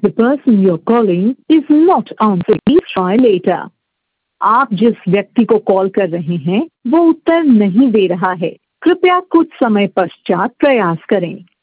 The person you're calling is not answering. Please try later. आप जिस व्यक्ति को कॉल कर रहे हैं वो उत्तर नहीं दे रहा है। कृपया कुछ समय पश्चात प्रयास करें।